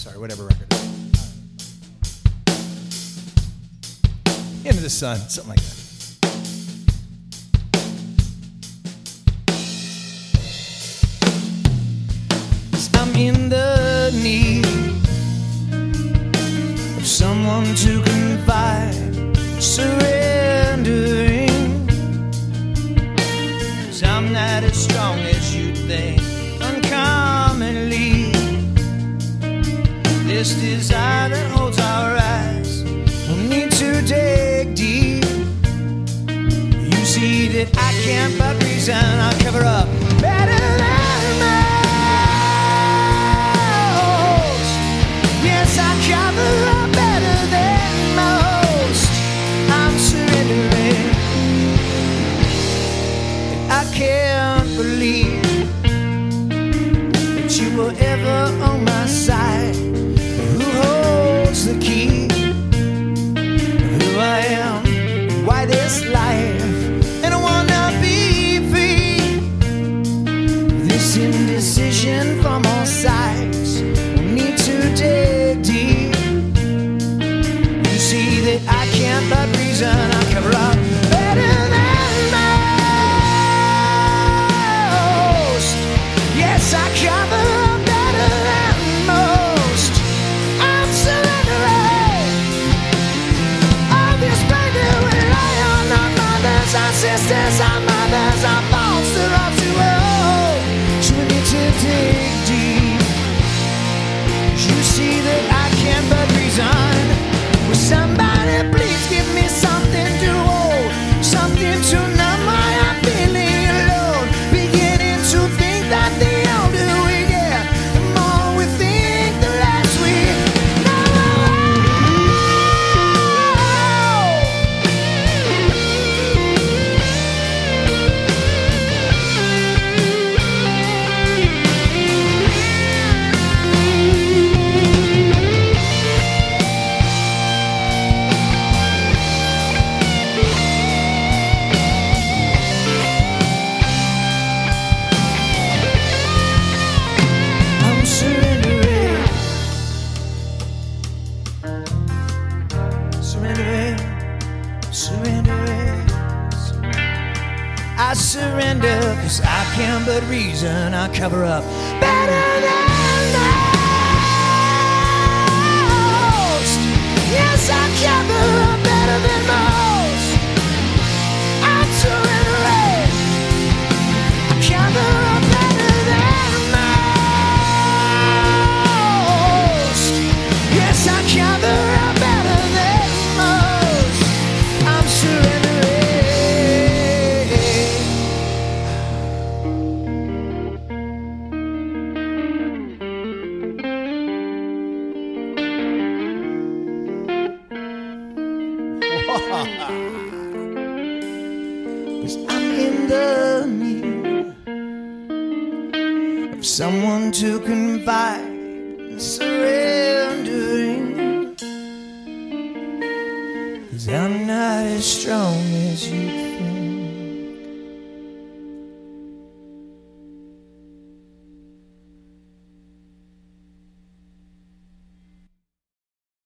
sorry, whatever record. Into the Sun, something like that. I'm in the need of someone to confide, surrendering. 'Cause I'm not as strong as you think. Uncommonly, this desire that holds our eyes will need to dig deep. You see that I can't but reason I'll cover up better than most. Yes, I cover up better than most. I'm surrendering. I can't believe that you were ever on my side. Who holds the key? Who I am, why this life, and I wanna be free. This indecision from all sides will need to dig deep. You see that I can't but reason I'll cover up better than most. Yes, I cover up better than most. I'm surrendering. All this pain that we lie on our mothers, our sisters, our mothers, our faults, they're all too old. So we need to dig deep. You see that I can't but reason. Will somebody please give me something to hold, something to numb why I'm feeling alone. Beginning to think that the older we get, the more we think, the less we know. I'm surrendering. Surrendering. Surrendering. I surrender, 'cause I can't but reason I cover up better than most. Yes, I cover up better than most. I'm surrendering. I cover up better than most. Yes, I cover up better than most. I'm surrendering. Cause I'm in the need of someone to confide and surrendering. 'Cause I'm not as strong as you think.